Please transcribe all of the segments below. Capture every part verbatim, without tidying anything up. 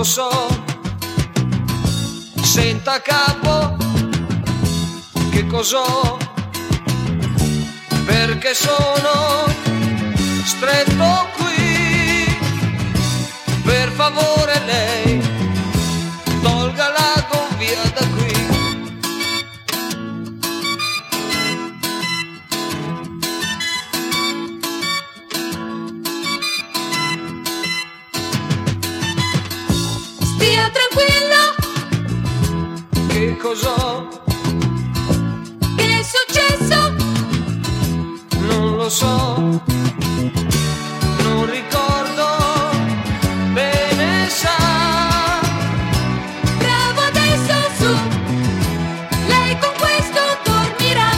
so, senta capo, che cos'ho, perché sono stretto qui, per favore lei, tolga la via da qui. Stia tranquillo. Che cos'ho? Che è successo? Non lo so, non ricordo bene, sa. Bravo, adesso su, lei con questo dormirà.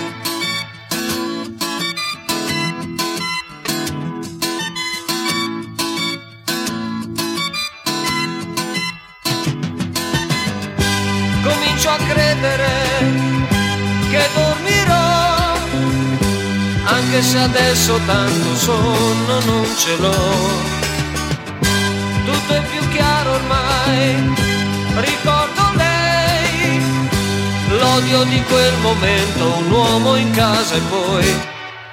Comincio a credere che dormirò, anche se adesso tanto sonno non ce l'ho. Tutto è più chiaro ormai, ricordo lei, l'odio di quel momento, un uomo in casa e poi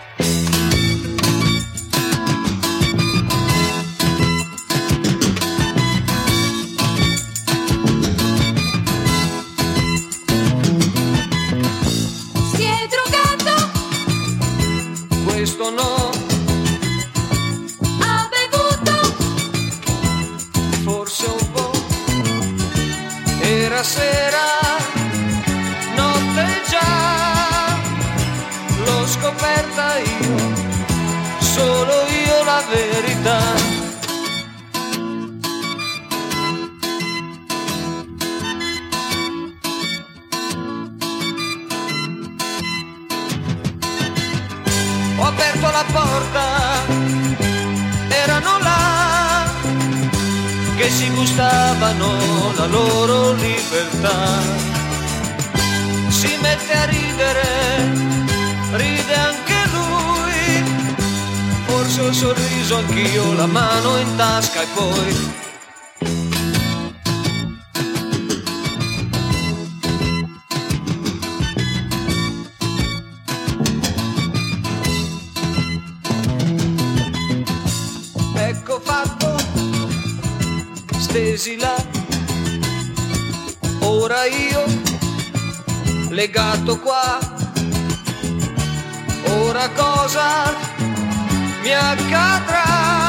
Si è drogato, questo no, ha bevuto, forse un po'. Era sera, notte già, l'ho scoperta io, solo io la verità. Ho aperto la porta, erano là, che si gustavano la loro libertà. Si mette a ridere, ride anche lui, forse ho sorriso anch'io, la mano in tasca e poi ecco fatto, stesi là, ora io legato qua, ora cosa mi accadrà?